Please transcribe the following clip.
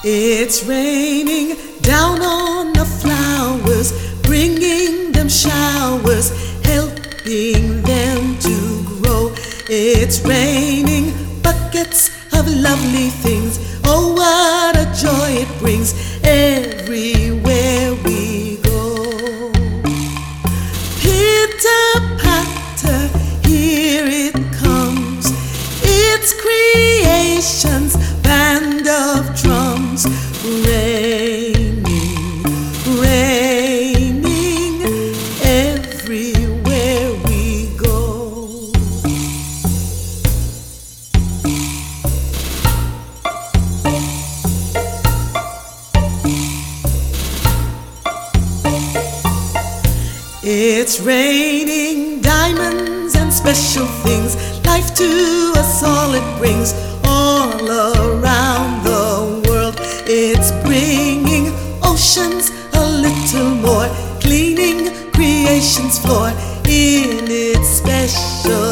It's raining down on the flowers, bringing them showers, helping them to grow. It's raining buckets of lovely things. Oh, what a joy it brings everywhere we go. Pitter patter, here it comes. It's creation's band of drums, raining, raining everywhere we go. It's raining diamonds and special things. Life to us all it brings, all around the world. It's bringing oceans a little more, cleaning creation's floor in its special